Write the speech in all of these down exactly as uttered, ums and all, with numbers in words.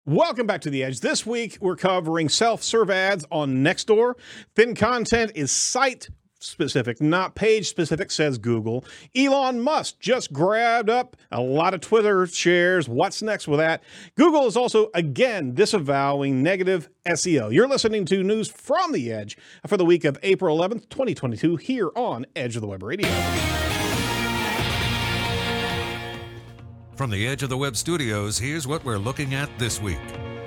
Welcome back to The Edge. This week, we're covering self-serve ads on Nextdoor. Thin content is site-specific, not page-specific, says Google. Elon Musk just grabbed up a lot of Twitter shares. What's next with that? Google is also, again, disavowing negative S E O. You're listening to news from The Edge for the week of April eleventh, twenty twenty-two, here on Edge of the Web Radio. From the Edge of the Web studios, here's what we're looking at this week.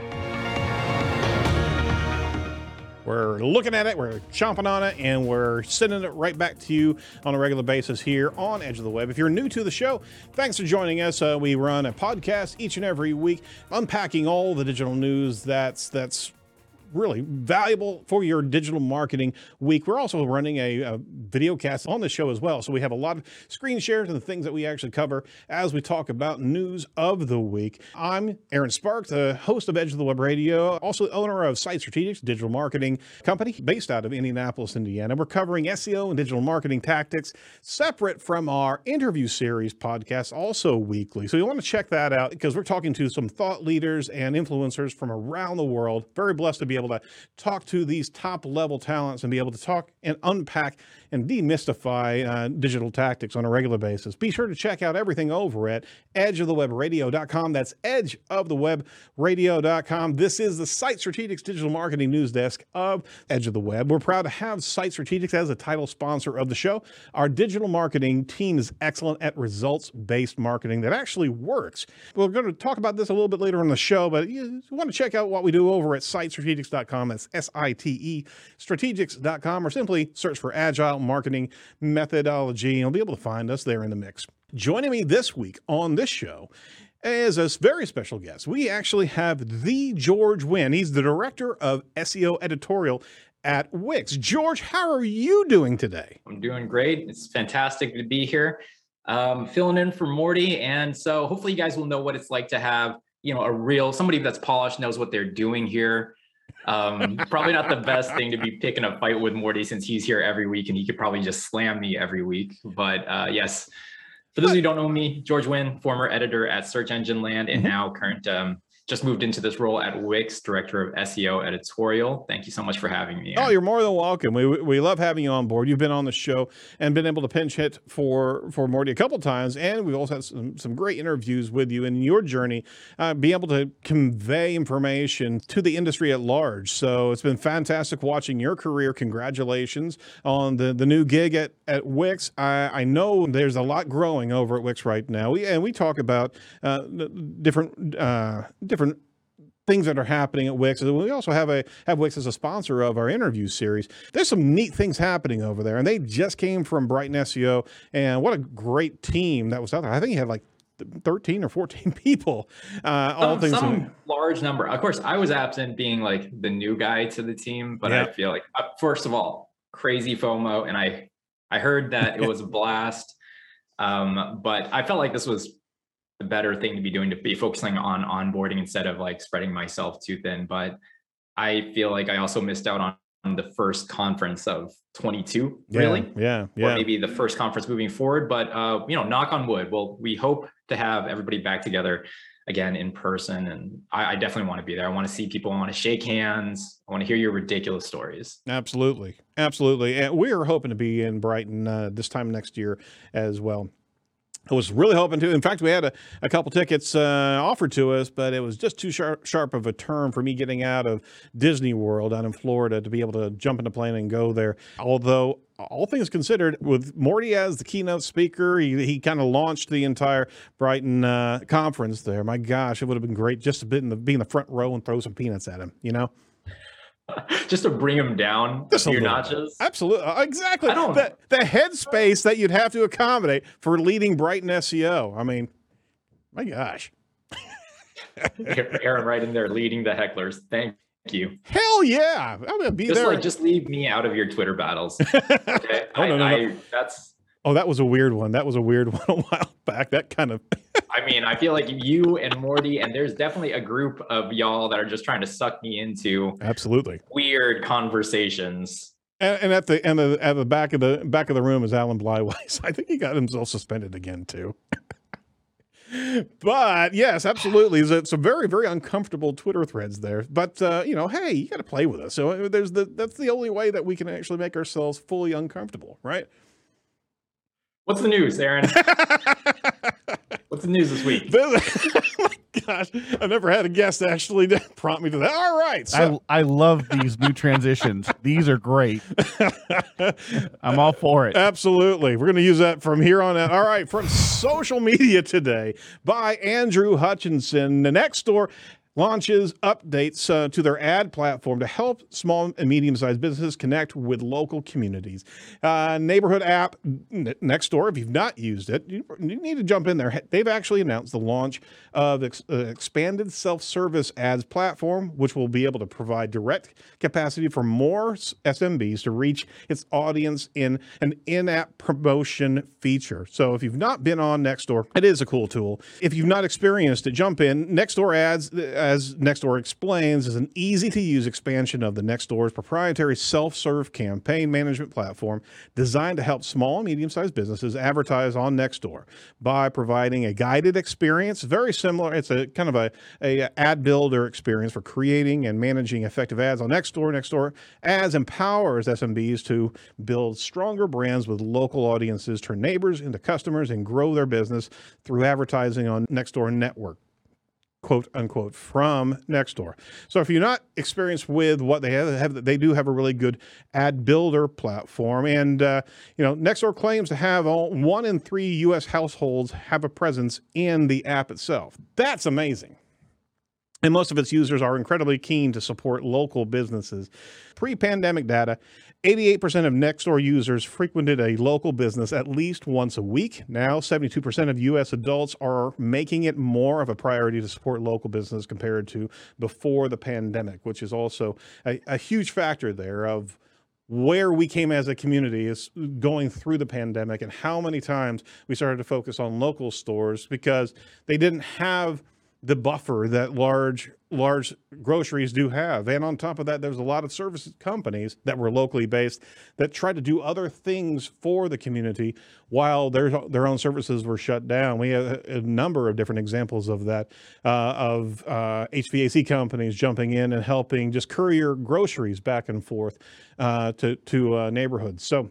We're looking at it, we're chomping on it, and we're sending it right back to you on a regular basis here on Edge of the Web. If you're new to the show, thanks for joining us. Uh, we run a podcast each and every week, unpacking all the digital news that's that's really valuable for your digital marketing week. We're also running a, a video cast on the show as well. So we have a lot of screen shares and the things that we actually cover as we talk about news of the week. I'm Aaron Sparks, the host of Edge of the Web Radio, also owner of Site Strategics, digital marketing company based out of Indianapolis, Indiana. We're covering S E O and digital marketing tactics separate from our interview series podcast, also weekly. So you want to check that out because we're talking to some thought leaders and influencers from around the world. Very blessed to be able to talk to these top level talents and be able to talk and unpack and demystify uh, digital tactics on a regular basis. Be sure to check out everything over at edge of the web radio dot com. That's edge of the web radio dot com. This is the Site Strategics digital marketing news desk of Edge of the Web. We're proud to have Site Strategics as a title sponsor of the show. Our digital marketing team is excellent at results-based marketing that actually works. We're going to talk about this a little bit later in the show, but you want to check out what we do over at site strategics dot com. That's S I T E strategics dot com, or simply search for Agile Marketing Methodology, and you'll be able to find us there in the mix. Joining me this week on this show is a very special guest. We actually have the George Nguyen. He's the director of S E O editorial at Wix. George, how are you doing today? I'm doing great. It's fantastic to be here. Um, filling in for Morty, and so hopefully you guys will know what it's like to have, you know, a real somebody that's polished, knows what they're doing here. Um, probably not the best thing to be picking a fight with Morty since he's here every week and he could probably just slam me every week. But uh, yes, for those of you who don't know me, George Nguyen, former editor at Search Engine Land and now current, um, just moved into this role at Wix, director of S E O editorial. Thank you so much for having me. Oh, you're more than welcome. We we love having you on board. You've been on the show and been able to pinch hit for for Morty a couple times, and we've also had some, some great interviews with you in your journey, uh, be able to convey information to the industry at large. So it's been fantastic watching your career. Congratulations on the, the new gig at, at Wix. I, I know there's a lot growing over at Wix right now. We, and we talk about uh, different uh, different different things that are happening at Wix. We also have a have Wix as a sponsor of our interview series. There's some neat things happening over there, and they just came from Brighton S E O, and what a great team that was out there. I think you had like thirteen or fourteen people. Uh, all some, things some in- large number. Of course, I was absent being like the new guy to the team, but yeah. I feel like, uh, first of all, crazy FOMO, and I I heard that it was a blast, um, but I felt like this was the better thing to be doing, to be focusing on onboarding instead of like spreading myself too thin. But I feel like I also missed out on, on the first conference of twenty-two, yeah, really. Yeah, yeah. Or maybe the first conference moving forward. But, uh, you know, knock on wood. Well, we hope to have everybody back together again in person. And I, I definitely want to be there. I want to see people. I want to shake hands. I want to hear your ridiculous stories. Absolutely. Absolutely. And we're hoping to be in Brighton uh, this time next year as well. I was really hoping to. In fact, we had a, a couple tickets uh, offered to us, but it was just too sharp, sharp of a turn for me getting out of Disney World down in Florida to be able to jump in a plane and go there. Although, all things considered, with Morty as the keynote speaker, he, he kind of launched the entire Brighton uh, conference there. My gosh, it would have been great just to be in the, be in the front row and throw some peanuts at him, you know? Just to bring him down Just a few little, notches. Absolutely. Exactly. I don't, the, the headspace that you'd have to accommodate for leading Brighton S E O. I mean, my gosh. Aaron right in there leading the hecklers. Thank you. Hell yeah. I'm going to be just there. Like, just leave me out of your Twitter battles. Okay? oh, I, no, no, I, no. that's... Oh, that was a weird one. That was a weird one a while back. That kind of... I mean, I feel like you and Morty, and there's definitely a group of y'all that are just trying to suck me into absolutely weird conversations. And, and at the and the at the back of the back of the room is Alan Blyweiss. I think he got himself suspended again too. But yes, absolutely. It's some very, very uncomfortable Twitter threads there. But uh, you know, hey, you got to play with us. So uh, there's the that's the only way that we can actually make ourselves fully uncomfortable, right? What's the news, Aaron? What's the news this week? Oh my gosh, I've never had a guest actually prompt me to that. All right, so. I I love these new transitions. These are great. I'm all for it. Absolutely. We're going to use that from here on out. All right, from social media today by Andrew Hutchinson. The Nextdoor launches updates uh, to their ad platform to help small and medium-sized businesses connect with local communities. Uh, neighborhood app Nextdoor, if you've not used it, you, you need to jump in there. They've actually announced the launch of an uh, expanded self-service ads platform, which will be able to provide direct capacity for more S M Bs to reach its audience in an in-app promotion feature. So if you've not been on Nextdoor, it is a cool tool. If you've not experienced it, jump in. Nextdoor ads, as Nextdoor explains, is an easy-to-use expansion of the Nextdoor's proprietary self-serve campaign management platform designed to help small and medium-sized businesses advertise on Nextdoor by providing a guided experience, very similar. It's a kind of a, a ad builder experience for creating and managing effective ads on Nextdoor. Nextdoor Ads empowers S M Bs to build stronger brands with local audiences, turn neighbors into customers, and grow their business through advertising on Nextdoor network, quote unquote, from Nextdoor. So if you're not experienced with what they have, they, have, they do have a really good ad builder platform. And, uh, you know, Nextdoor claims to have all, one in three U S households have a presence in the app itself. That's amazing. And most of its users are incredibly keen to support local businesses. Pre-pandemic data, eighty-eight percent of Nextdoor users frequented a local business at least once a week. Now, seventy-two percent of U S adults are making it more of a priority to support local business compared to before the pandemic, which is also a, a huge factor there of where we came as a community is going through the pandemic and how many times we started to focus on local stores because they didn't have the buffer that large large groceries do have. And on top of that, there's a lot of service companies that were locally based that tried to do other things for the community while their their own services were shut down. We have a, a number of different examples of that, uh, of uh, H V A C companies jumping in and helping just courier groceries back and forth uh, to, to uh, neighborhoods. So,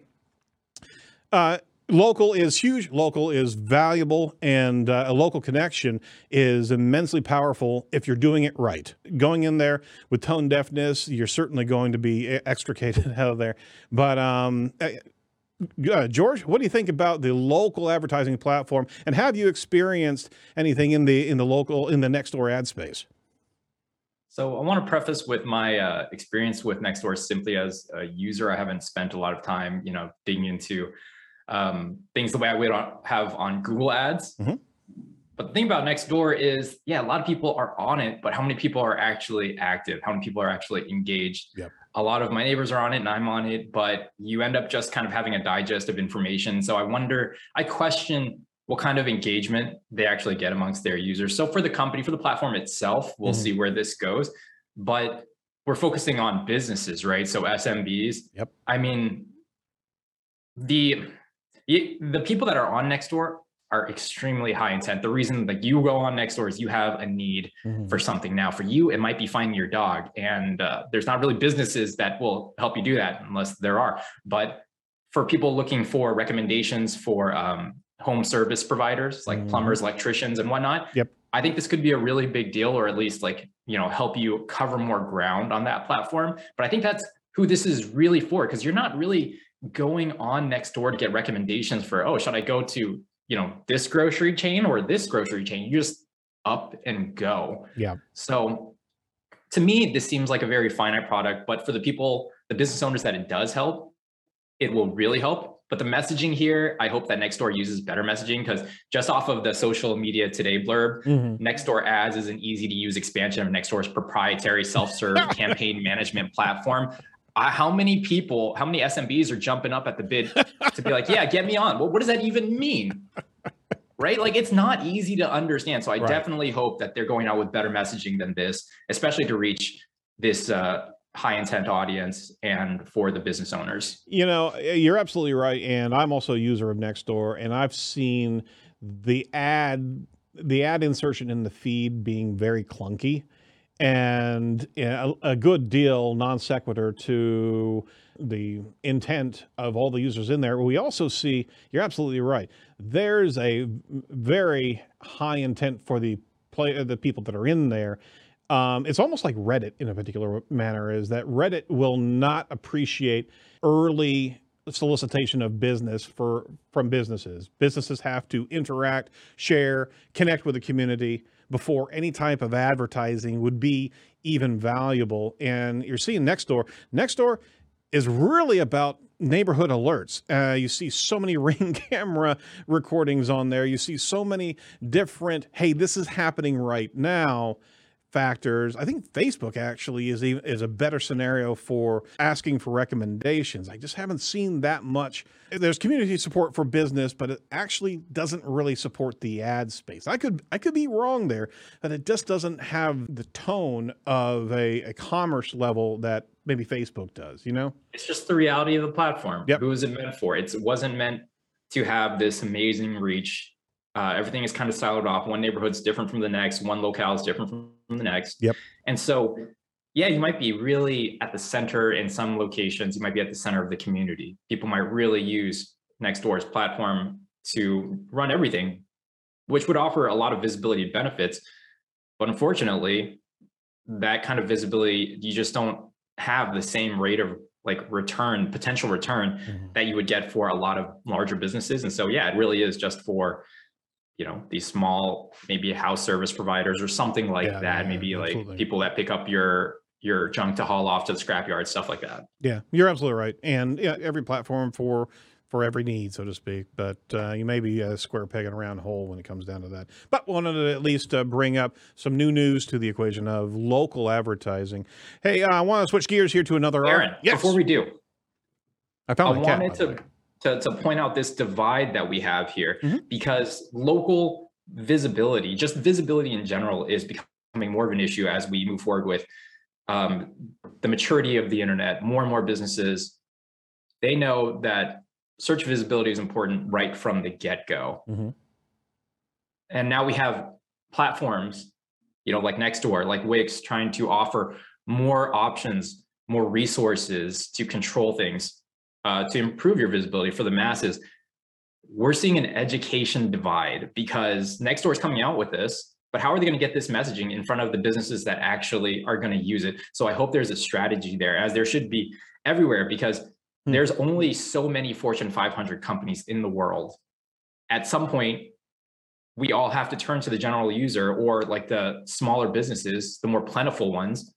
uh, local is huge. Local is valuable, and uh, a local connection is immensely powerful if you're doing it right. Going in there with tone deafness, you're certainly going to be extricated out of there. But um, uh, George, what do you think about the local advertising platform, and have you experienced anything in the in the local in the Nextdoor ad space? So I want to preface with my uh, experience with Nextdoor simply as a user. I haven't spent a lot of time, you know, digging into um, things the way I would have on Google Ads. Mm-hmm. But the thing about Nextdoor is, yeah, a lot of people are on it, but how many people are actually active? How many people are actually engaged? Yep. A lot of my neighbors are on it and I'm on it, but you end up just kind of having a digest of information. So I wonder, I question what kind of engagement they actually get amongst their users. So for the company, for the platform itself, we'll mm-hmm. see where this goes, but we're focusing on businesses, right? So S M Bs. Yep. I mean, the the people that are on Nextdoor are extremely high intent. The reason that you go on Nextdoor is you have a need mm-hmm. for something. Now for you, it might be finding your dog, and uh, there's not really businesses that will help you do that unless there are. But for people looking for recommendations for um, home service providers like mm-hmm. plumbers, electricians, and whatnot, yep. I think this could be a really big deal, or at least like, you know, help you cover more ground on that platform. But I think that's who this is really for, because you're not really going on Nextdoor to get recommendations for, oh, should I go to, you know, this grocery chain or this grocery chain? You just up and go. Yeah. So to me, this seems like a very finite product, but for the people, the business owners that it does help, it will really help. But the messaging here, I hope that Nextdoor uses better messaging, because just off of the social media today blurb, mm-hmm. Nextdoor Ads is an easy to use expansion of Nextdoor's proprietary self-serve campaign management platform. Uh, how many people, how many S M Bs are jumping up at the bid to be like, yeah, get me on? Well, what does that even mean? Right? Like, it's not easy to understand. So I right. definitely hope that they're going out with better messaging than this, especially to reach this uh, high intent audience and for the business owners. You know, you're absolutely right. And I'm also a user of Nextdoor, and I've seen the ad the ad insertion in the feed being very clunky, and you know, a, a good deal non sequitur to the intent of all the users in there. We also see, you're absolutely right, there's a very high intent for the play, the people that are in there. Um, it's almost like Reddit in a particular manner, is that Reddit will not appreciate early solicitation of business for from businesses. Businesses have to interact, share, connect with the community before any type of advertising would be even valuable. And you're seeing Nextdoor. Nextdoor is really about neighborhood alerts. Uh, you see so many Ring camera recordings on there. You see so many different, hey, this is happening right now factors. I think Facebook actually is even, is a better scenario for asking for recommendations. I just haven't seen that much. There's community support for business, but it actually doesn't really support the ad space. I could I could be wrong there, but it just doesn't have the tone of a, a commerce level that maybe Facebook does, you know? It's just the reality of the platform. Yep. Who was it meant for? It's, it wasn't meant to have this amazing reach. Uh, everything is kind of siloed off. One neighborhood's different from the next. One locale is different from the next. Yep. And so, yeah, you might be really at the center in some locations. You might be at the center of the community. People might really use Nextdoor's platform to run everything, which would offer a lot of visibility and benefits. But unfortunately, that kind of visibility, you just don't have the same rate of like return, potential return mm-hmm. that you would get for a lot of larger businesses. And so, yeah, it really is just for, you know, these small, maybe house service providers or something like yeah, that. Yeah, maybe absolutely. Like people that pick up your your junk to haul off to the scrapyard, stuff like that. Yeah, you're absolutely right. And yeah, every platform for for every need, so to speak. But uh, you may be a square peg in a round hole when it comes down to that. But wanted to at least uh, bring up some new news to the equation of local advertising. Hey, uh, I want to switch gears here to another. Aaron, yes. Before we do, I found I my cat, wanted to, to to point out this divide that we have here mm-hmm. because local visibility, just visibility in general, is becoming more of an issue as we move forward with um, the maturity of the internet. More and more businesses, they know that search visibility is important right from the get-go. Mm-hmm. And now we have platforms, you know, like Nextdoor, like Wix, trying to offer more options, more resources to control things, uh, to improve your visibility for the masses. We're seeing an education divide because Nextdoor is coming out with this, but how are they going to get this messaging in front of the businesses that actually are going to use it? So I hope there's a strategy there, as there should be everywhere, because hmm. there's only so many Fortune five hundred companies in the world. At some point, we all have to turn to the general user or like the smaller businesses, the more plentiful ones,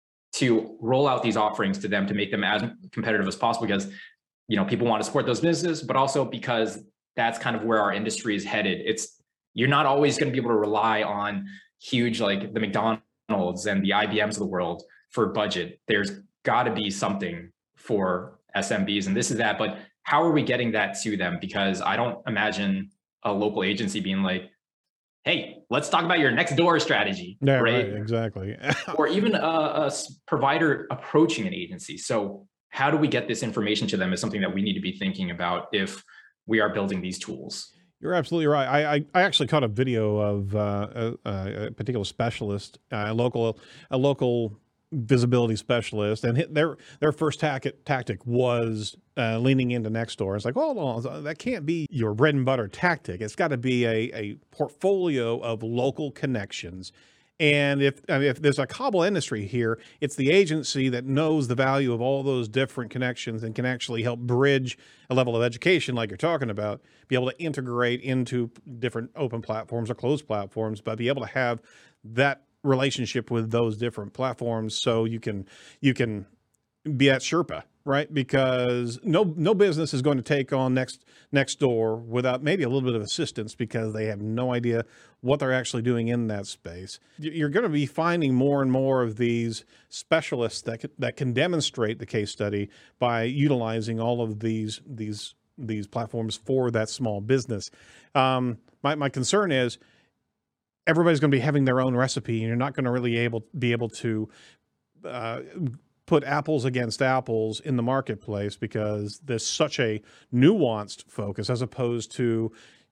to roll out these offerings to them to make them as competitive as possible, because, you know, people want to support those businesses, but also because that's kind of where our industry is headed. It's, you're not always going to be able to rely on huge, like the McDonald's and the I B Ms of the world for budget. There's got to be something for S M Bs, and this is that. But how are we getting that to them? Because I don't imagine a local agency being like, hey, let's talk about your Nextdoor strategy. Yeah, right? right, exactly. Or even a, a provider approaching an agency. So how do we get this information to them is something that we need to be thinking about if we are building these tools. You're absolutely right. I I, I actually caught a video of uh, a, a particular specialist, uh, a local a local visibility specialist, and hit, their their first tac- tactic was uh, leaning into Nextdoor. It's like, hold on, that can't be your bread and butter tactic. It's got to be a, a portfolio of local connections. And if I mean, if there's a cobble industry here, it's the agency that knows the value of all those different connections and can actually help bridge a level of education like you're talking about, be able to integrate into different open platforms or closed platforms, but be able to have that relationship with those different platforms so you can you can be at Sherpa, right? Because no no business is going to take on next Nextdoor without maybe a little bit of assistance, because they have no idea what they're actually doing in that space. You're going to be finding more and more of these specialists that can, that can demonstrate the case study by utilizing all of these these these platforms for that small business. Um, my my concern is everybody's going to be having their own recipe, and you're not going to really able be able to uh, put apples against apples in the marketplace, because there's such a nuanced focus as opposed to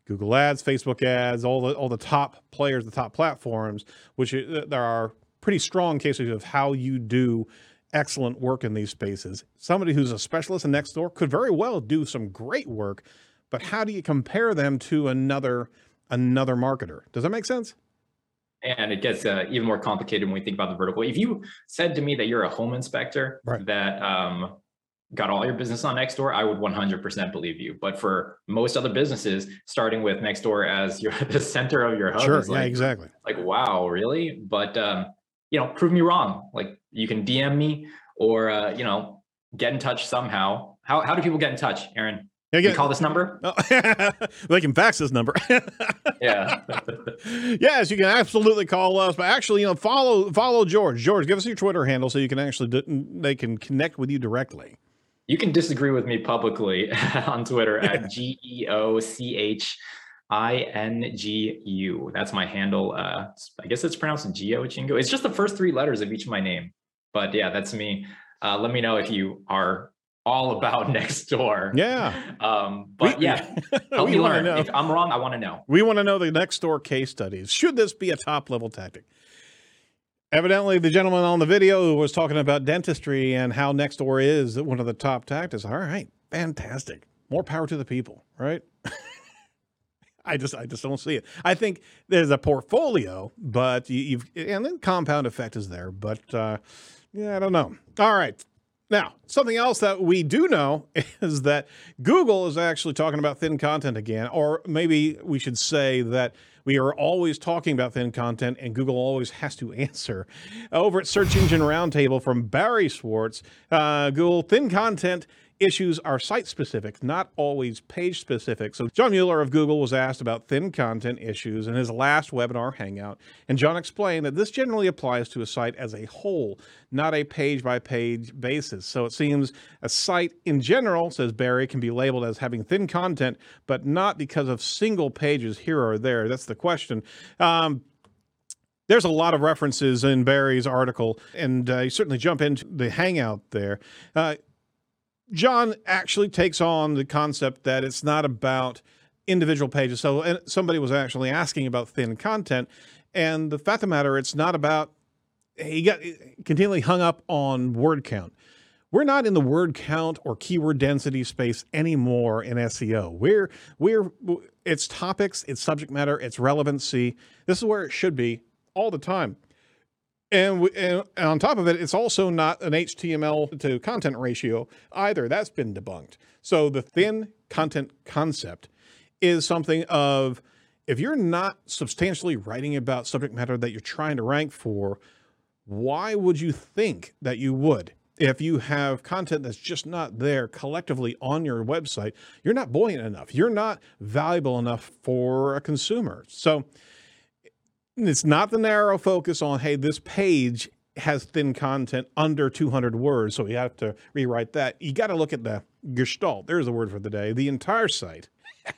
Google Ads, Facebook Ads, all the all the top players, the top platforms, which uh, there are pretty strong cases of how you do excellent work in these spaces. Somebody who's a specialist in Nextdoor could very well do some great work, but how do you compare them to another another marketer? Does that make sense? And it gets uh, even more complicated when we think about the vertical. If you said to me that you're a home inspector right. that um, got all your business on Nextdoor, I would one hundred percent believe you. But for most other businesses, starting with Nextdoor as your the center of your hub, sure, is like, yeah, exactly. Like, wow, really? But um, you know, prove me wrong. Like, you can D M me or uh, you know, get in touch somehow. How how do people get in touch, Aaron? Yeah, you call this number? Oh, they can fax this number. Yeah. Yes, you can absolutely call us. But actually, you know, follow follow George. George, give us your Twitter handle so you can actually do, they can connect with you directly. You can disagree with me publicly on Twitter at G E O C H I N G U. That's my handle. Uh, I guess it's pronounced Geo Chingo. It's just the first three letters of each of my name. But yeah, that's me. Uh, let me know if you are all about Nextdoor. Yeah. Um, but we, yeah, help me learn. If I'm wrong, I want to know. We want to know the Nextdoor case studies. Should this be a top level tactic? Evidently, the gentleman on the video was talking about dentistry and how Nextdoor is one of the top tactics. All right, fantastic. More power to the people, right? I just, I just don't see it. I think there's a portfolio, but you, you've, and the compound effect is there. But uh, yeah, I don't know. All right. Now, something else that we do know is that Google is actually talking about thin content again, or maybe we should say that we are always talking about thin content and Google always has to answer. Over at Search Engine Roundtable from Barry Schwartz, uh, Google thin content issues are site-specific, not always page-specific. So John Mueller of Google was asked about thin content issues in his last webinar hangout, and John explained that this generally applies to a site as a whole, not a page-by-page basis. So it seems a site in general, says Barry, can be labeled as having thin content, but not because of single pages here or there. That's the question. Um, There's a lot of references in Barry's article, and uh, you certainly jump into the hangout there. Uh, John actually takes on the concept that it's not about individual pages. So and somebody was actually asking about thin content, and the fact of the matter, it's not about, he got continually hung up on word count. We're not in the word count or keyword density space anymore in S E O. We're, we're, it's topics, it's subject matter, it's relevancy. This is where it should be all the time. And, we, and on top of it, it's also not an H T M L to content ratio either. That's been debunked. So the thin content concept is something of, if you're not substantially writing about subject matter that you're trying to rank for, why would you think that you would? If you have content that's just not there collectively on your website, you're not buoyant enough. You're not valuable enough for a consumer. So it's not the narrow focus on, hey, this page has thin content under two hundred words, so you have to rewrite that. You got to look at the gestalt, there's the word for the day, the entire site,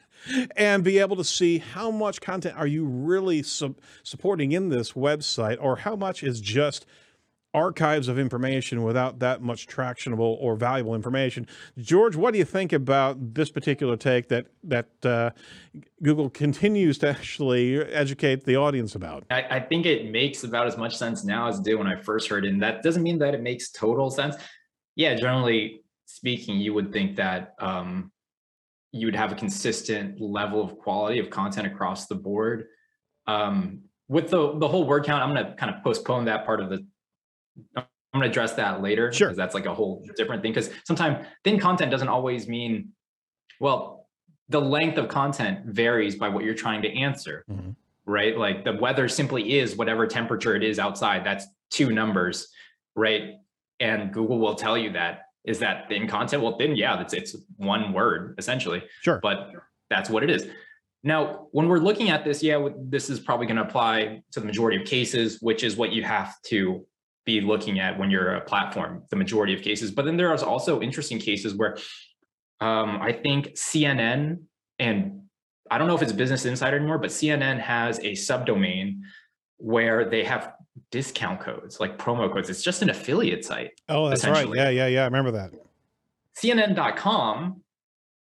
and be able to see how much content are you really su- supporting in this website, or how much is just archives of information without that much tractionable or valuable information. George, what do you think about this particular take that that uh, Google continues to actually educate the audience about? I, I think it makes about as much sense now as it did when I first heard it. And that doesn't mean that it makes total sense. Yeah, generally speaking, you would think that um, you would have a consistent level of quality of content across the board. Um, with the, the whole word count, I'm going to kind of postpone that part of the I'm going to address that later. Sure. Because that's like a whole different thing. Because sometimes thin content doesn't always mean, well, the length of content varies by what you're trying to answer, mm-hmm. right? Like the weather simply is whatever temperature it is outside. That's two numbers, right? And Google will tell you that. Is that thin content? Well, thin, yeah, it's, it's one word essentially. Sure. But that's what it is. Now, when we're looking at this, yeah, this is probably going to apply to the majority of cases, which is what you have to be looking at when you're a platform, the majority of cases. But then there are also interesting cases where um, I think C N N, and I don't know if it's Business Insider anymore, but C N N has a subdomain where they have discount codes, like promo codes. It's just an affiliate site. Oh, that's right. Yeah, yeah, yeah. I remember that. C N N dot com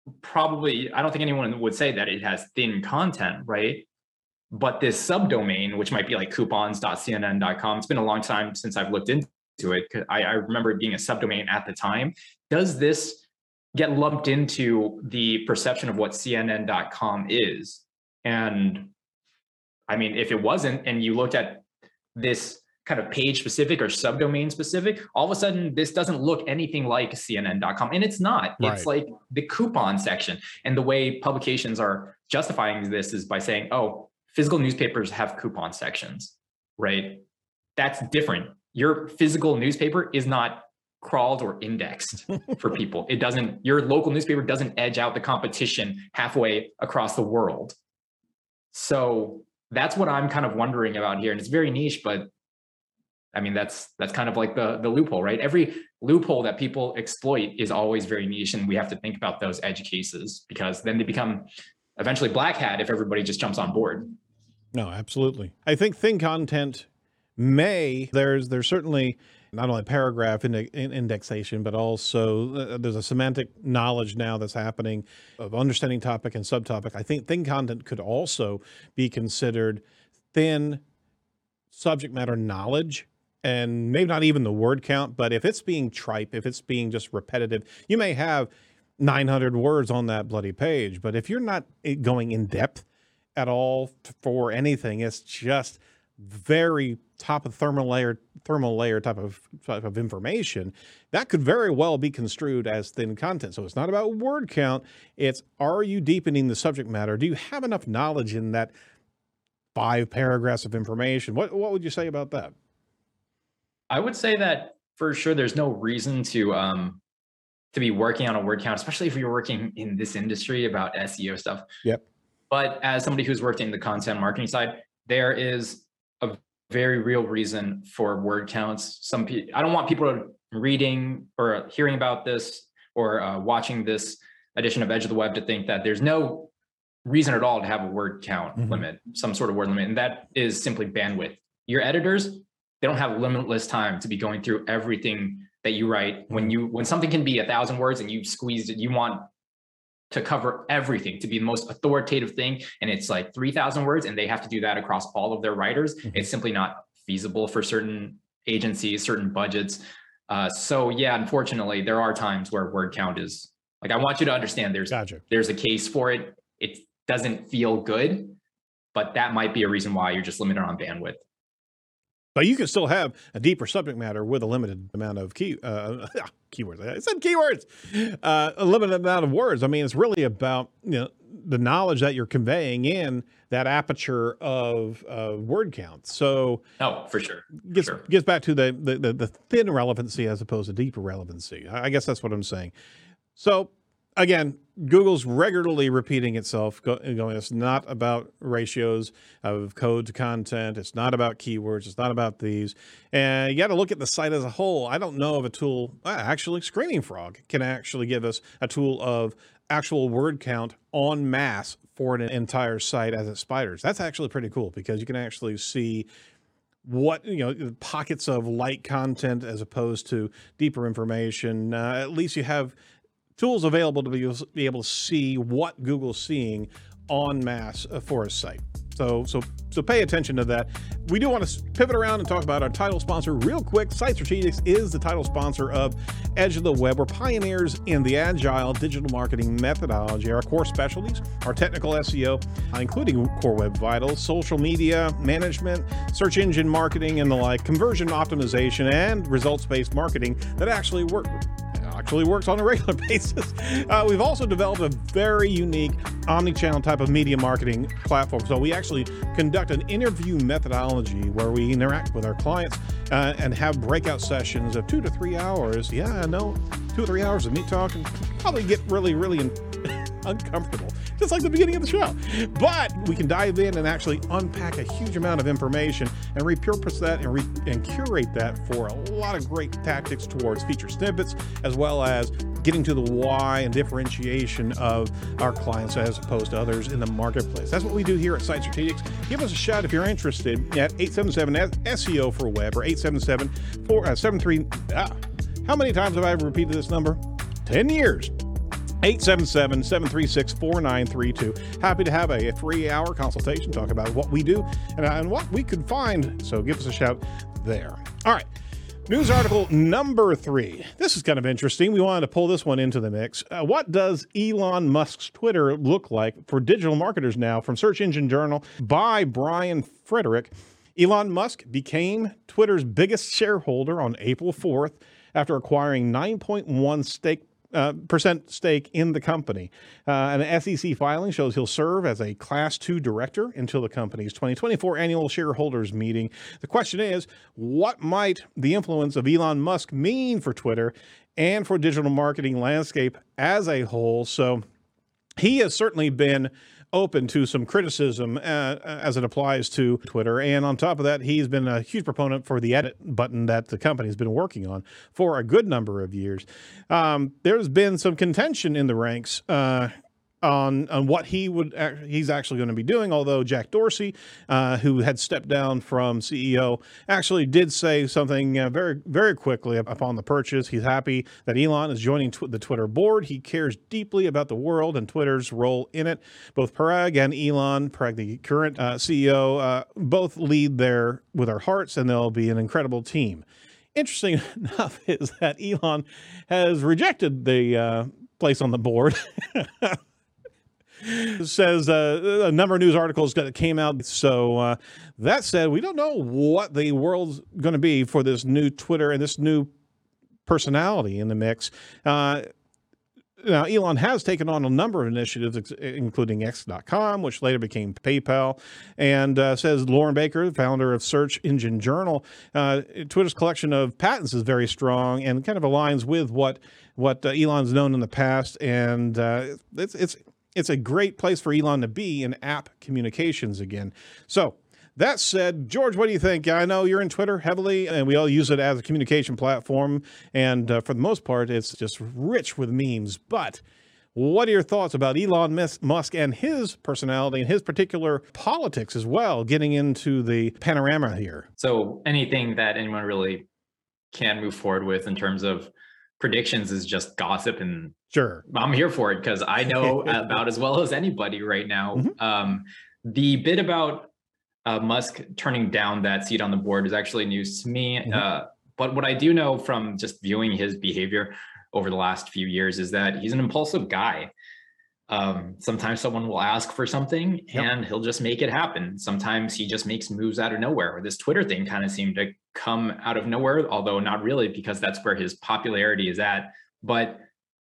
probably, I don't think anyone would say that it has thin content, right? But this subdomain, which might be like coupons dot c n n dot com, it's been a long time since I've looked into it. I, I remember it being a subdomain at the time. Does this get lumped into the perception of what C N N dot com is? And I mean, if it wasn't, and you looked at this kind of page specific or subdomain specific, all of a sudden this doesn't look anything like C N N dot com. And it's not. Right. It's like the coupon section. And the way publications are justifying this is by saying, oh, physical newspapers have coupon sections, right? That's different. Your physical newspaper is not crawled or indexed for people. It doesn't, your local newspaper doesn't edge out the competition halfway across the world. So that's what I'm kind of wondering about here. And it's very niche, but I mean, that's that's kind of like the, the loophole, right? Every loophole that people exploit is always very niche, and we have to think about those edge cases, because then they become eventually black hat if everybody just jumps on board. No, absolutely. I think thin content may, there's there's certainly not only paragraph inde- indexation, but also uh, there's a semantic knowledge now that's happening of understanding topic and subtopic. I think thin content could also be considered thin subject matter knowledge, and maybe not even the word count, but if it's being tripe, if it's being just repetitive, you may have nine hundred words on that bloody page, but if you're not going in depth at all for anything, it's just very top of thermal layer, thermal layer type of type of information, that could very well be construed as thin content. So it's not about word count. It's, are you deepening the subject matter? Do you have enough knowledge in that five paragraphs of information? What what would you say about that? I would say that for sure, there's no reason to um to be working on a word count, especially if you're working in this industry about S E O stuff. Yep. But as somebody who's worked in the content marketing side, there is a very real reason for word counts. Some people, I don't want people reading or hearing about this or uh, watching this edition of Edge of the Web to think that there's no reason at all to have a word count mm-hmm. limit, some sort of word limit. And that is simply bandwidth. Your editors, they don't have limitless time to be going through everything that you write. When you, when something can be a thousand words and you've squeezed it, you want to cover everything, to be the most authoritative thing, and it's like three thousand words, and they have to do that across all of their writers. Mm-hmm. It's simply not feasible for certain agencies, certain budgets. Uh, so yeah, unfortunately, there are times where word count is like, I want you to understand there's gotcha. there's a case for it. It doesn't feel good, but that might be a reason why you're just limited on bandwidth. But you can still have a deeper subject matter with a limited amount of key uh, keywords. I said keywords, uh, a limited amount of words. I mean, it's really about, you know, the knowledge that you're conveying in that aperture of uh, word count. So, oh, for sure, for gets, sure. gets back to the, the the the thin relevancy as opposed to deeper relevancy. I guess that's what I'm saying. So, again, Google's regularly repeating itself, going, it's not about ratios of code to content. It's not about keywords. It's not about these. And you got to look at the site as a whole. I don't know of a tool, actually Screaming Frog can actually give us a tool of actual word count en masse for an entire site as it spiders. That's actually pretty cool, because you can actually see what, you know, pockets of light content as opposed to deeper information. Uh, at least you have tools available to be, be able to see what Google's seeing en masse for a site. So, so, so pay attention to that. We do want to pivot around and talk about our title sponsor real quick. Site Strategics is the title sponsor of Edge of the Web. We're pioneers in the agile digital marketing methodology. Our core specialties are technical S E O, including Core Web Vitals, social media management, search engine marketing, and the like, conversion optimization, and results-based marketing that actually work. actually works on a regular basis. Uh, we've also developed a very unique omni-channel type of media marketing platform. So we actually conduct an interview methodology where we interact with our clients uh, and have breakout sessions of two to three hours. Yeah, I know, two or three hours of me talking probably get really, really in- uncomfortable, just like the beginning of the show. But we can dive in and actually unpack a huge amount of information and repurpose that and, re- and curate that for a lot of great tactics towards feature snippets, as well as getting to the why and differentiation of our clients as opposed to others in the marketplace. That's what we do here at Site Strategics. Give us a shout if you're interested at eight seven seven S E O for Web or eight seven seven, four seven three. Ah, how many times have I repeated this number? ten years. eight seven seven, seven three six, four nine three two. Happy to have a free hour consultation, talk about what we do and, and what we could find. So give us a shout there. All right. News article number three. This is kind of interesting. We wanted to pull this one into the mix. Uh, what does Elon Musk's Twitter look like for digital marketers now? From Search Engine Journal by Brian Frederick. Elon Musk became Twitter's biggest shareholder on April fourth after acquiring nine point one stake Uh, percent stake in the company. Uh, an S E C filing shows he'll serve as a Class two director until the company's twenty twenty-four annual shareholders meeting. The question is, what might the influence of Elon Musk mean for Twitter and for digital marketing landscape as a whole? So he has certainly been open to some criticism uh, as it applies to Twitter. And on top of that, he's been a huge proponent for the edit button that the company's been working on for a good number of years. Um, there's been some contention in the ranks uh, on on what he would he's actually going to be doing, although Jack Dorsey, uh, who had stepped down from C E O, actually did say something uh, very, very quickly upon the purchase. He's happy that Elon is joining tw- the Twitter board. He cares deeply about the world and Twitter's role in it. Both Parag and Elon, Parag, the current uh, C E O, uh, both lead there with our hearts, and they'll be an incredible team. Interesting enough is that Elon has rejected the uh, place on the board. Says uh, a number of news articles that came out. So uh, that said, we don't know what the world's going to be for this new Twitter and this new personality in the mix. Uh, now, Elon has taken on a number of initiatives, including X dot com, which later became PayPal, and uh, says Lauren Baker, founder of Search Engine Journal, uh, Twitter's collection of patents is very strong and kind of aligns with what what uh, Elon's known in the past, and uh, it's it's. It's a great place for Elon to be in app communications again. So that said, George, what do you think? I know you're in Twitter heavily, and we all use it as a communication platform. And uh, for the most part, it's just rich with memes. But what are your thoughts about Elon Musk and his personality and his particular politics as well, getting into the panorama here? So anything that anyone really can move forward with in terms of predictions is just gossip, and sure, I'm here for it because I know about as well as anybody right now. Mm-hmm. Um, the bit about uh, Musk turning down that seat on the board is actually news to me. Mm-hmm. Uh, but what I do know from just viewing his behavior over the last few years is that he's an impulsive guy. Um, sometimes someone will ask for something yep. and he'll just make it happen. Sometimes he just makes moves out of nowhere. This Twitter thing kind of seemed to come out of nowhere, although not really, because that's where his popularity is at. But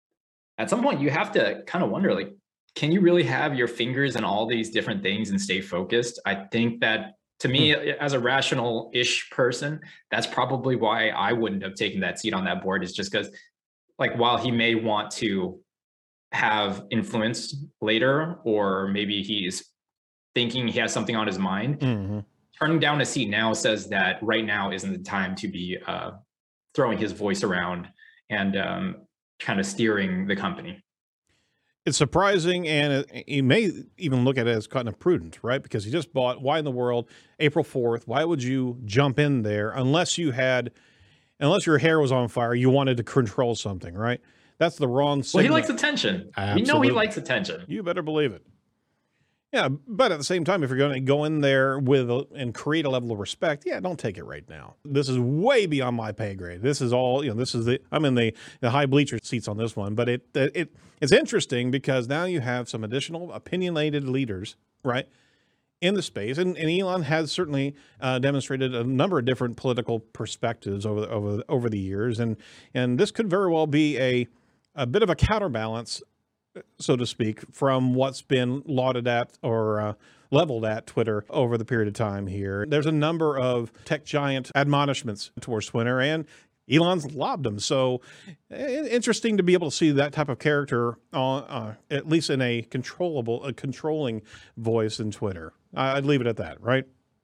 at some point you have to kind of wonder, like, can you really have your fingers in all these different things and stay focused? I think that to me, hmm. as a rational-ish person, that's probably why I wouldn't have taken that seat on that board, is just because, like, while he may want to have influence later, or maybe he's thinking he has something on his mind, mm-hmm. turning down a seat now says that right now isn't the time to be uh, throwing his voice around and um, kind of steering the company. It's surprising, and you may even look at it as kind of prudent, right? Because he just bought, why in the world, April fourth, why would you jump in there unless you had, unless your hair was on fire, you wanted to control something, right? That's the wrong signal. Well, he likes attention. Absolutely. We know he likes attention. You better believe it. Yeah, but at the same time, if you're going to go in there with a, and create a level of respect, yeah, don't take it right now. This is way beyond my pay grade. This is all, you know, this is the, I'm in the, the high bleacher seats on this one, but it, it it's interesting because now you have some additional opinionated leaders, right, in the space. And, and Elon has certainly uh, demonstrated a number of different political perspectives over, over, over the years. And, and this could very well be a, a bit of a counterbalance, so to speak, from what's been lauded at or uh, leveled at Twitter over the period of time here. There's a number of tech giant admonishments towards Twitter, and Elon's lobbed them. So interesting to be able to see that type of character, on, uh, at least in a controllable, a controlling voice in Twitter. I'd leave it at that, right?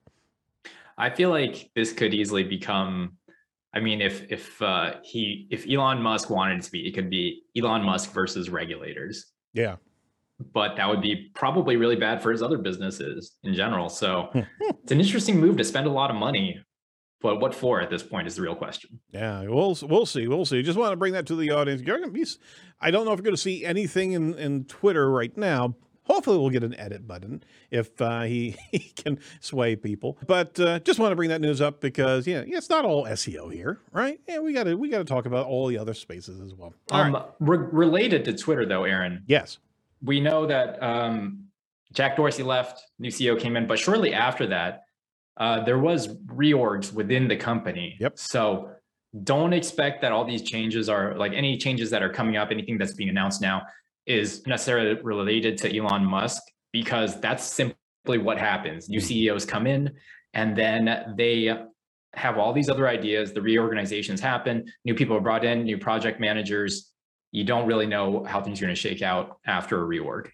I feel like this could easily become, I mean, if if uh, he if Elon Musk wanted it to be, it could be Elon Musk versus regulators. Yeah, but that would be probably really bad for his other businesses in general. So it's an interesting move to spend a lot of money But what for at this point is the real question. Yeah, we'll we'll see. We'll see. Just want to bring that to the audience. You're gonna be, I don't know if you're going to see anything in, in Twitter right now. Hopefully we'll get an edit button if uh, he, he can sway people. But uh, just want to bring that news up because, yeah, yeah, it's not all S E O here, right? Yeah, we got to we got to talk about all the other spaces as well. All um, right. re- related to Twitter, though, Aaron. Yes. We know that um, Jack Dorsey left, new C E O came in, but shortly after that, uh, there was reorgs within the company. Yep. So don't expect that all these changes are like any changes that are coming up, anything that's being announced now is necessarily related to Elon Musk, because that's simply what happens. New C E Os come in and then they have all these other ideas. The reorganizations happen. New people are brought in, new project managers. You don't really know how things are going to shake out after a reorg.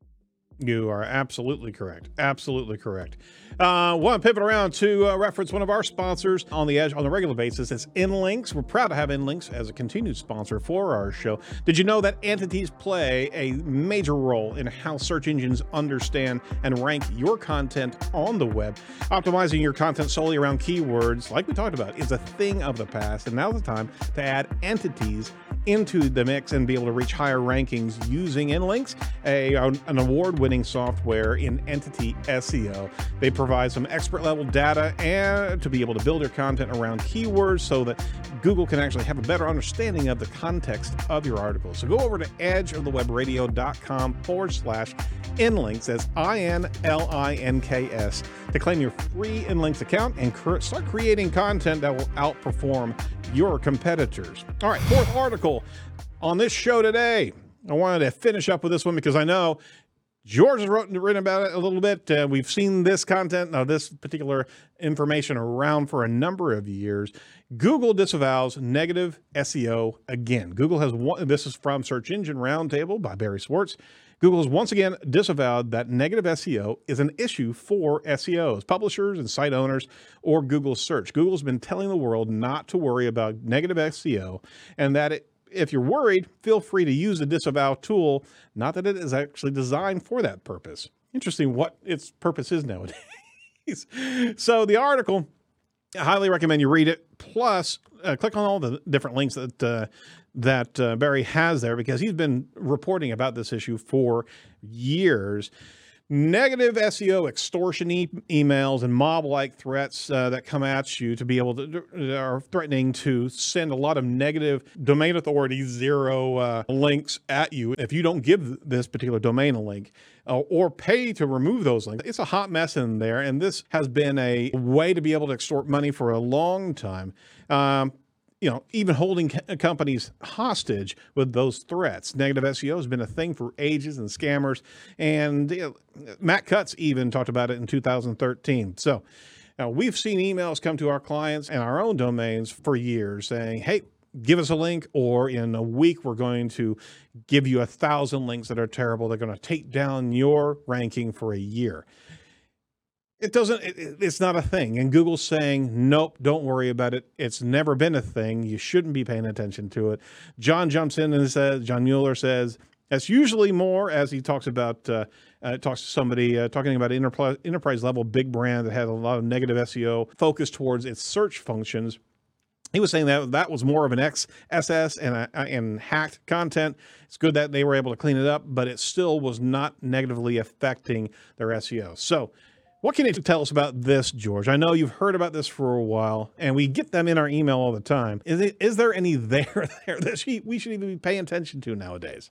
You are absolutely correct. Absolutely correct. Uh, want to pivot around to uh, reference one of our sponsors on the Edge on a regular basis. It's InLinks. We're proud to have InLinks as a continued sponsor for our show. Did you know that entities play a major role in how search engines understand and rank your content on the web? Optimizing your content solely around keywords, like we talked about, is a thing of the past, and now's the time to add entities into the mix and be able to reach higher rankings using InLinks, a, an award-winning software in entity S E O. They provide some expert-level data and to be able to build your content around keywords so that Google can actually have a better understanding of the context of your article. So go over to edgeofthewebradio.com forward slash InLinks, that's I N L I N K S, to claim your free InLinks account and cr- start creating content that will outperform your competitors. All right, fourth article on this show today. I wanted to finish up with this one because I know George has wrote, written about it a little bit. Uh, we've seen this content, now this particular information around for a number of years. Google disavows negative S E O again. Google has one, this is from Search Engine Roundtable by Barry Schwartz. Google has once again disavowed that negative S E O is an issue for S E Os, publishers and site owners, or Google search. Google's been telling the world not to worry about negative S E O, and that it, if you're worried, feel free to use the disavow tool, not that it is actually designed for that purpose. Interesting what its purpose is nowadays. So the article, I highly recommend you read it. Plus, uh, click on all the different links that uh, that uh, Barry has there, because he's been reporting about this issue for years. Negative S E O extortion e- emails and mob-like threats uh, that come at you to be able to are threatening to send a lot of negative domain authority zero uh, links at you if you don't give this particular domain a link uh, or pay to remove those links. It's a hot mess in there, and this has been a way to be able to extort money for a long time. Um, You know, even holding companies hostage with those threats. Negative S E O has been a thing for ages, and scammers. And you know, Matt Cutts even talked about it in two thousand thirteen. So now we've seen emails come to our clients and our own domains for years saying, hey, give us a link, or in a week, we're going to give you a thousand links that are terrible. They're going to take down your ranking for a year. It doesn't, it, it's not a thing. And Google's saying, nope, don't worry about it. It's never been a thing. You shouldn't be paying attention to it. John jumps in and says, John Mueller says, that's usually more, as he talks about, uh, uh, talks to somebody, uh, talking about an enterprise, enterprise level big brand that had a lot of negative S E O focused towards its search functions. He was saying that that was more of an X S S and, a, and hacked content. It's good that they were able to clean it up, but it still was not negatively affecting their S E O. So, what can you tell us about this, George? I know you've heard about this for a while, and we get them in our email all the time. Is it, is there any there there that she, we should even be paying attention to nowadays?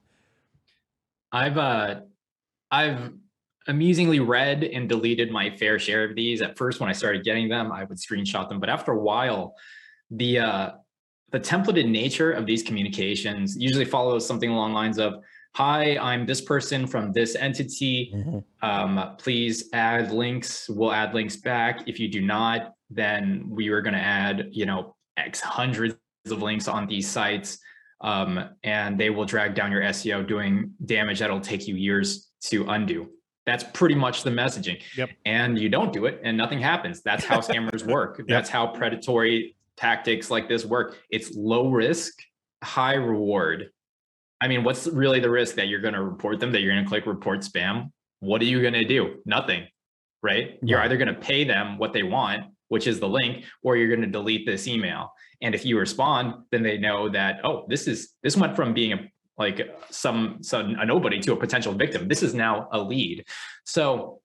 I've uh, I've amusingly read and deleted my fair share of these. At first, when I started getting them, I would screenshot them, but after a while, the uh, the templated nature of these communications usually follows something along the lines of, hi, I'm this person from this entity. Mm-hmm. Um, please add links. We'll add links back. If you do not, then we are going to add, you know, X hundreds of links on these sites. Um, and they will drag down your S E O, doing damage that'll take you years to undo. That's pretty much the messaging. Yep. And you don't do it and nothing happens. That's how scammers work. Yep. That's how predatory tactics like this work. It's low risk, high reward. I mean, what's really the risk? That you're going to report them, that you're going to click report spam? What are you going to do? Nothing, right? You're either going to pay them what they want, which is the link, or you're going to delete this email. And if you respond, then they know that, oh, this is this went from being a like some some a nobody to a potential victim. This is now a lead. So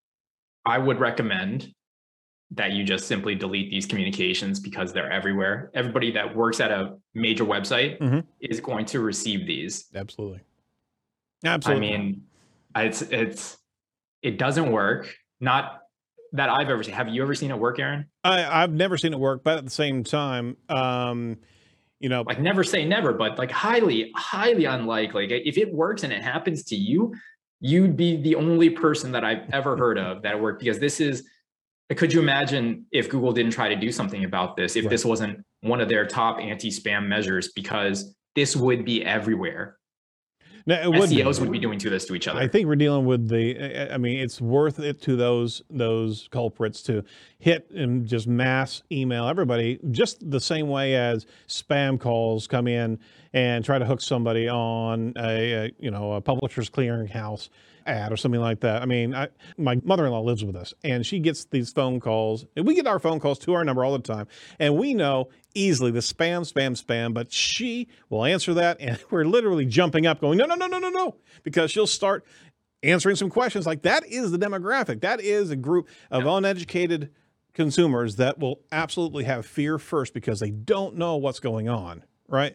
I would recommend that you just simply delete these communications because they're everywhere. Everybody that works at a major website mm-hmm. is going to receive these. Absolutely. Absolutely. I mean, it's it's it doesn't work. Not that I've ever seen. Have you ever seen it work, Aaron? I, I've never seen it work, but at the same time, um, you know, like never say never, but like highly, highly unlikely. If it works and it happens to you, you'd be the only person that I've ever heard of that it worked, because this is, could you imagine if Google didn't try to do something about this, if right. this wasn't one of their top anti-spam measures, because this would be everywhere. Now, S E Os would be doing to this to each other. I think we're dealing with the, I mean, it's worth it to those those culprits to hit and just mass email everybody just the same way as spam calls come in and try to hook somebody on a, a you know, a Publishers Clearinghouse ad or something like that. I mean, I, my mother-in-law lives with us, and she gets these phone calls, and we get our phone calls to our number all the time, and we know easily the spam, spam, spam, but she will answer that, and we're literally jumping up going, no, no, no, no, no, no, because she'll start answering some questions like that is the demographic. That is a group of yeah. uneducated consumers that will absolutely have fear first because they don't know what's going on, right?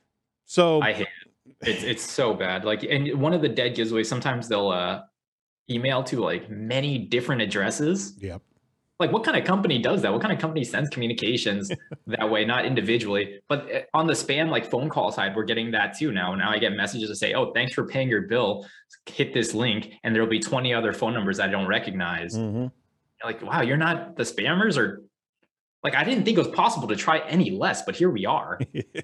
So I hate it. It's it's so bad. Like, and one of the dead giveaways, sometimes they'll uh, email to like many different addresses. Yep. Like, what kind of company does that? What kind of company sends communications that way, not individually? But on the spam, like phone call side, we're getting that too now. Now I get messages that say, oh, thanks for paying your bill. Hit this link, and there'll be twenty other phone numbers I don't recognize. Mm-hmm. You're like, wow, you're not the spammers, or like, I didn't think it was possible to try any less, but here we are.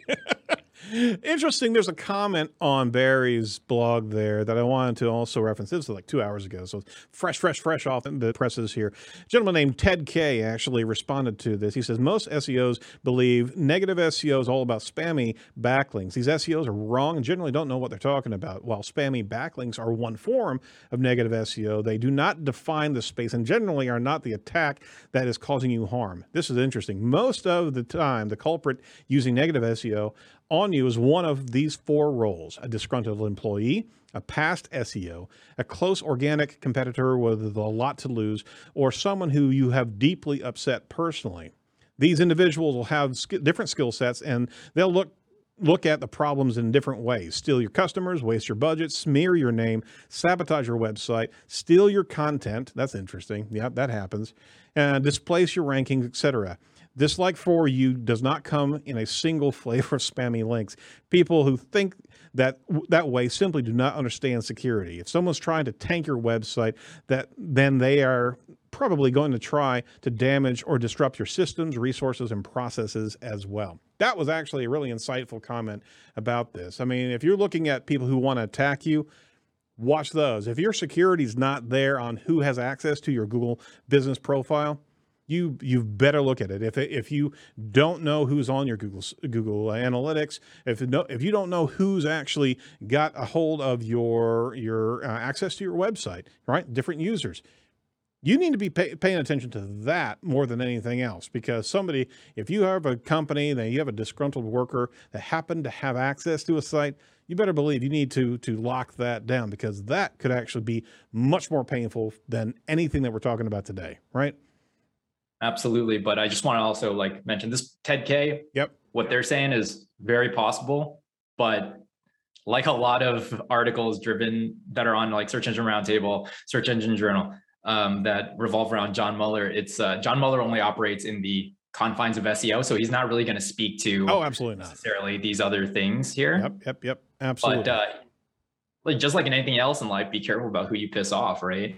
Interesting. There's a comment on Barry's blog there that I wanted to also reference. This was like two hours ago, so fresh, fresh, fresh off the presses here. A gentleman named Ted K actually responded to this. He says, most S E Os believe negative S E O is all about spammy backlinks. These S E Os are wrong and generally don't know what they're talking about. While spammy backlinks are one form of negative S E O, they do not define the space and generally are not the attack that is causing you harm. This is interesting. Most of the time, the culprit using negative S E O on you is one of these four roles: a disgruntled employee, a past S E O, a close organic competitor with a lot to lose, or someone who you have deeply upset personally. These individuals will have sk- different skill sets, and they'll look look at the problems in different ways: steal your customers, waste your budget, smear your name, sabotage your website, steal your content. That's interesting. Yeah, that happens. And displace your rankings, et cetera. Dislike for you does not come in a single flavor of spammy links. People who think that that way simply do not understand security. If someone's trying to tank your website, that then they are probably going to try to damage or disrupt your systems, resources, and processes as well. That was actually a really insightful comment about this. I mean, if you're looking at people who want to attack you, watch those. If your security is not there on who has access to your Google business profile, You you better look at it. If if you don't know who's on your Google Google Analytics, if no, if you don't know who's actually got a hold of your your uh, access to your website, right? Different users, you need to be pay, paying attention to that more than anything else. Because somebody, if you have a company that you have a disgruntled worker that happened to have access to a site, you better believe you need to to lock that down, because that could actually be much more painful than anything that we're talking about today, right? Absolutely. But I just want to also like mention this Ted K. Yep. What they're saying is very possible, but like a lot of articles driven that are on like Search Engine Roundtable, Search Engine Journal, um, that revolve around John Mueller, it's uh, John Mueller only operates in the confines of S E O. So he's not really going to speak to oh, absolutely not necessarily these other things here. Yep. Yep. Yep. Absolutely. But uh, like, just like in anything else in life, be careful about who you piss off, right?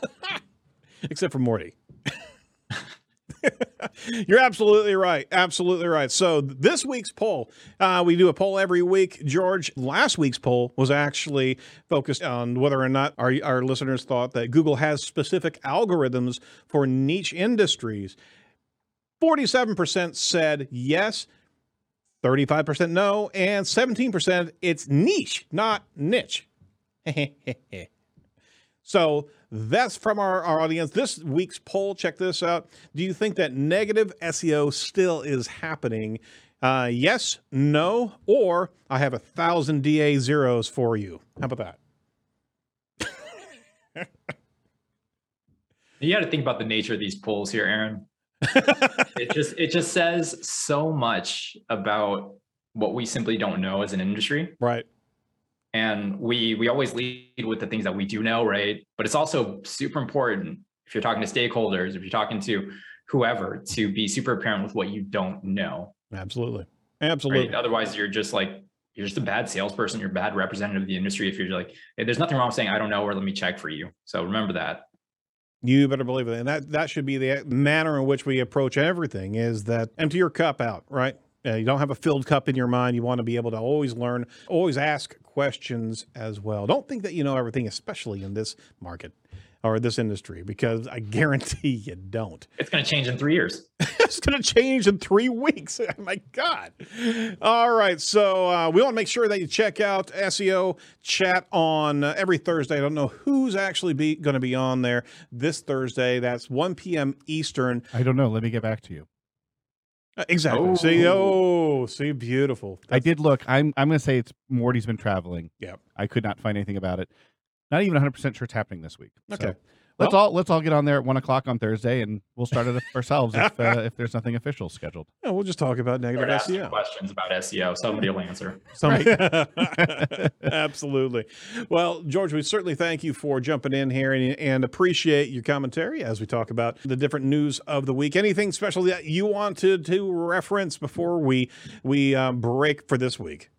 Except for Morty. You're absolutely right. Absolutely right. So this week's poll, uh, we do a poll every week. George, last week's poll was actually focused on whether or not our, our listeners thought that Google has specific algorithms for niche industries. forty-seven percent said yes, thirty-five percent no, and seventeen percent it's niche, not niche. So That's from our, our audience. This week's poll, check this out. Do you think that negative S E O still is happening? Uh, yes, no, or I have a thousand D A zeros for you. How about that? You got to think about the nature of these polls here, Aaron. it just it just says so much about what we simply don't know as an industry. Right. And we we always lead with the things that we do know, right? But it's also super important if you're talking to stakeholders, if you're talking to whoever, to be super apparent with what you don't know. Absolutely. Absolutely. Right? Otherwise, you're just like, you're just a bad salesperson. You're a bad representative of the industry. If you're like, hey, there's nothing wrong with saying, I don't know, or let me check for you. So remember that. You better believe it. And that, that should be the manner in which we approach everything, is that empty your cup out, right? Uh, you don't have a filled cup in your mind. You want to be able to always learn, always ask questions as well. Don't think that you know everything, especially in this market or this industry, because I guarantee you don't. It's going to change in three years. It's going to change in three weeks. Oh my God. All right. So uh, we want to make sure that you check out S E O Chat on uh, every Thursday. I don't know who's actually be, going to be on there this Thursday. That's one p.m. Eastern. I don't know. Let me get back to you. Uh, exactly. Oh. See, oh, see, beautiful. I did look. I'm I'm going to say it's Morty's been traveling. Yeah. I could not find anything about it. Not even one hundred percent sure it's happening this week. Okay. So let's all let's all get on there at one o'clock on Thursday, and we'll start it ourselves if uh, if there's nothing official scheduled. Yeah, we'll just talk about negative Start S E asking O. questions about S E O. Somebody will answer. Somebody. Absolutely. Well, George, we certainly thank you for jumping in here and, and appreciate your commentary as we talk about the different news of the week. Anything special that you wanted to reference before we we uh, break for this week?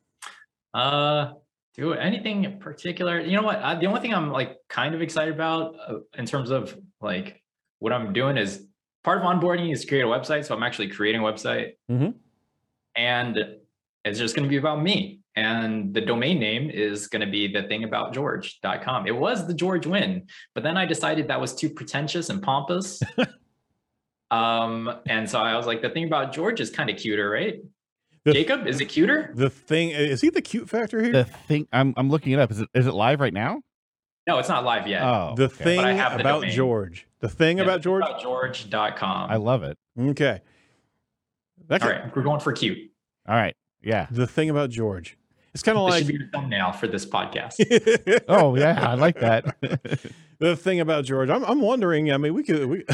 Uh, do anything in particular? You know what? I, the only thing I'm like kind of excited about uh, in terms of like what I'm doing is part of onboarding is create a website. So I'm actually creating a website, Mm-hmm. and it's just going to be about me. And the domain name is going to be the thing about George dot com. It was the George Win, but then I decided that was too pretentious and pompous. um, and so I was like, the thing about George is kind of cuter, right? The, Jacob, is it cuter? The thing, is he the cute factor here? The thing I'm I'm looking it up. Is it is it live right now? No, it's not live yet. Oh, the okay. thing But I have the about domain. George. The thing Yeah, about George? About George dot com. I love it. Okay. That All could- right, we're going for cute. All right. Yeah. The thing about George. It's kind of This like should be your thumbnail for this podcast. Oh yeah, I like that. the thing about George. I'm I'm wondering. I mean, we could. We...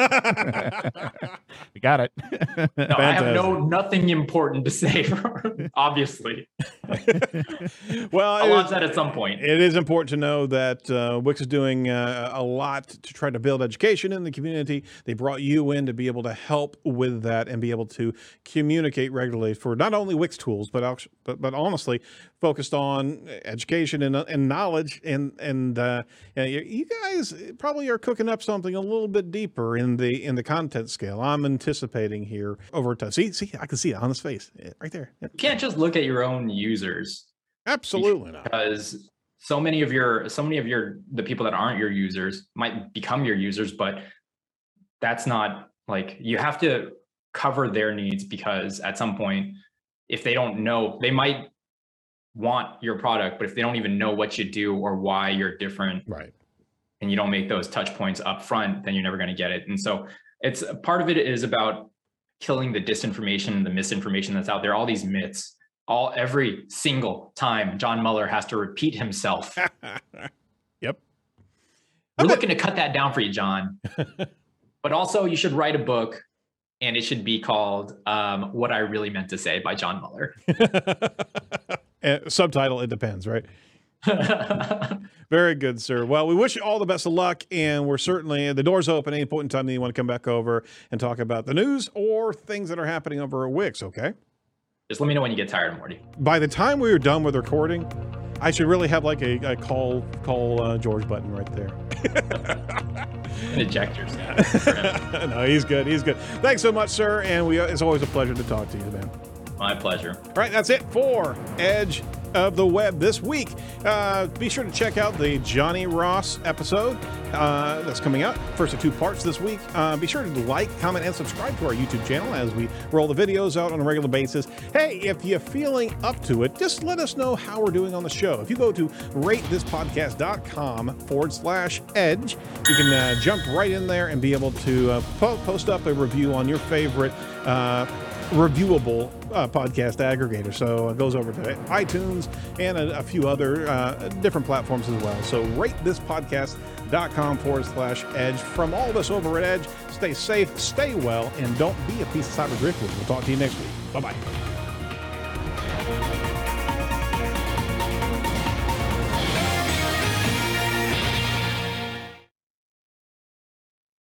We got it. No, I have no nothing important to say. Obviously, well, I'll it launch is, that at some point. it is important to know that uh, Wix is doing uh, a lot to try to build education in the community. They brought you in to be able to help with that and be able to communicate regularly for not only Wix tools, but actually, but but honestly, focused on education and, and knowledge. And and uh, you you guys probably are cooking up something a little bit deeper in the in the content scale. I'm anticipating here over time. See, see, I can see it on his face right there. You can't just look at your own users, Absolutely not. because so many of your so many of your the people that aren't your users might become your users, but that's not like, you have to cover their needs, because at some point, if they don't know, they might want your product, but if they don't even know what you do or why you're different, Right. and you don't make those touch points up front, then you're never going to get it. And so it's part of it is about killing the disinformation and the misinformation that's out there, all these myths. All every single time John Mueller has to repeat himself. Yep. We're Okay. looking to cut that down for you, John. But also, you should write a book, and it should be called um, What I Really Meant to Say by John Mueller. Uh, subtitle, it depends, right? Very good, sir. Well, we wish you all the best of luck, and we're certainly, the door's open at any point in time that you want to come back over and talk about the news or things that are happening over at Wix, okay? Just let me know when you get tired, Morty. By the time we are done with recording, I should really have like a, a call call uh, George button right there. An ejector stand for him. No, he's good. He's good. Thanks so much, sir, and we it's always a pleasure to talk to you, man. My pleasure. All right, that's it for Edge of the Web this week. Uh, be sure to check out the Johnny Ross episode uh, that's coming out. First of two parts this week. Uh, be sure to like, comment, and subscribe to our YouTube channel as we roll the videos out on a regular basis. Hey, if you're feeling up to it, just let us know how we're doing on the show. If you go to ratethispodcast.com forward slash edge, you can uh, jump right in there and be able to uh, po- post up a review on your favorite uh, reviewable uh, podcast aggregator. So it goes over to iTunes and a, a few other uh, different platforms as well. So ratethispodcast.com forward slash edge. From all of us over at Edge, stay safe, stay well, and don't be a piece of cyber driftwood. We'll talk to you next week. Bye-bye.